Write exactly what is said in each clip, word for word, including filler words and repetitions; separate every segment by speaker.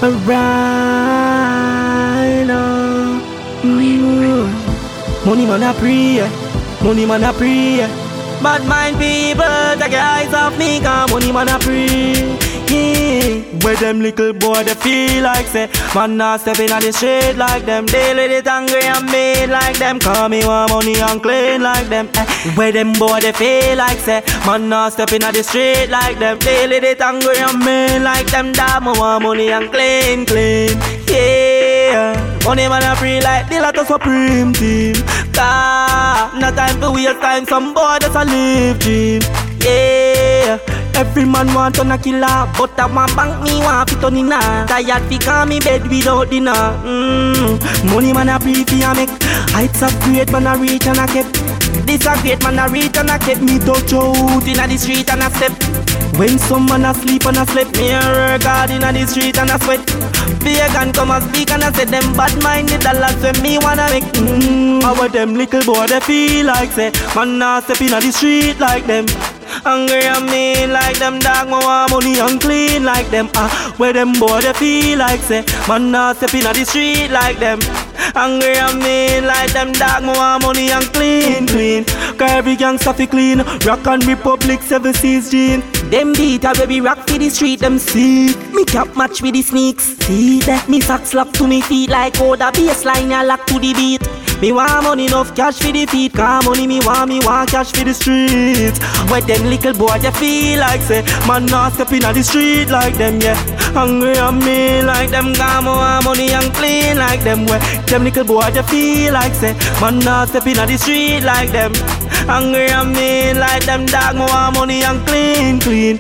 Speaker 1: Alright now. Mm. Money man a pray, money man a pray. Bad mind people, take your eyes off me, cause money man a pray. Yeah. Where them little boy they feel like say, man not stepping on the street like them. They let it hungry and made like them. Call me want money and clean like them. Eh. Where them boy they feel like say, man not stepping on the street like them. They let it hungry and made like them. Damn, I want money and clean, clean. Yeah. Money man a free like the lot of Supreme team. Cause no time to waste time, some boy that's a live dream. Yeah. Every man want to knock killer, but I want bank me want fit on inna. Tired fi call me bed without dinner. Mm. Money man a free fi a make heights of great man a reach and a kept. This a great man a reach and a kept me touch out inna the street and a step. When some man a sleep and a sleep, me a work hard inna the street and a sweat. Vegan come and speak and I say them bad minded dollars when me wanna make. Mm. How them little boy they feel like say, man not step inna the street like them. Hungry and mean like them, dog, me want money and clean like them. Ah, where them boy they feel like say, man not step inna the street like them. Hungry and mean like them, dog, me want money and clean, clean. Cause every gangsta fi clean, rock and Republic, seven seas jean. Them beat a baby rock for the street, them see. Me cap match with the sneaks, see that me socks lock to me feet like oh the baseline ya lock to the beat. Me want money enough cash for the feet, cause money me want, me want cash for the streets. Where them little boy they feel like say, man not step inna the street like them, yeah. Hungry and me like them, cause me want money and clean like them. Where them little boy they feel like say, man not step inna the street like them. Hungry and me like them, dog, me want money and clean, clean.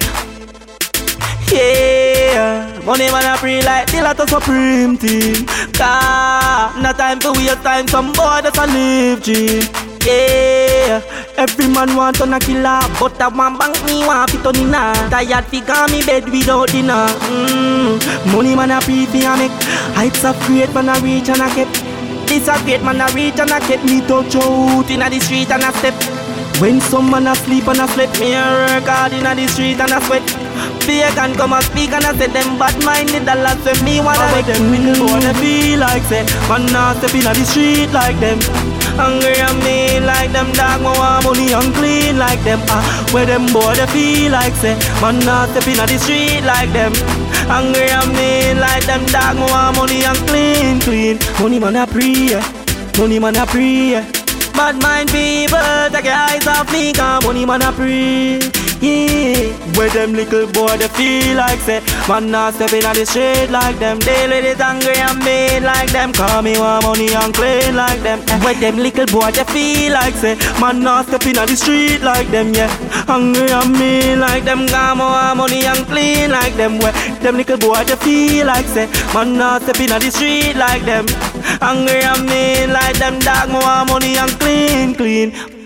Speaker 1: Yeah, money man a free like the lot of Supreme team. Cause no time to waste time, some boy that's a live dream. Yeah, every man want to knock killer, but I want bank me want fit on inna. Tired fi call me bed without dinner. Mm. Money man a free fi a make heights of great man a reach and a kept. This a great man a reach and a kept me touch out inna the street and a step. When some man a sleep and a sleep, me a work hard inna the street and a sweat. Vegan come and speak and I say them bad minded dollars when me wanna make them little boy they feel like say, man not step inna the street like them. Hungry and mean like them, dog, me want money and clean like them. Ah, where them boy they feel like say, man not step inna the street like them. Hungry and mean like them, dog, me want money and clean, clean. Money man a pray, money man a pray. Bad mind people, take your eyes off me, cause money man a pray. Yeah, where them little boy they feel like say, man not step inna the street like them. They let it hungry and made like them, call me want money and clean like them. Eh. Where them little boy they feel like say, man not step inna the street like them, yeah. Hungry and made like them, call me want money and clean like them. Where them little boy they feel like say, man not step inna the street like them. Hungry and made like them, dog, me want money and clean, clean.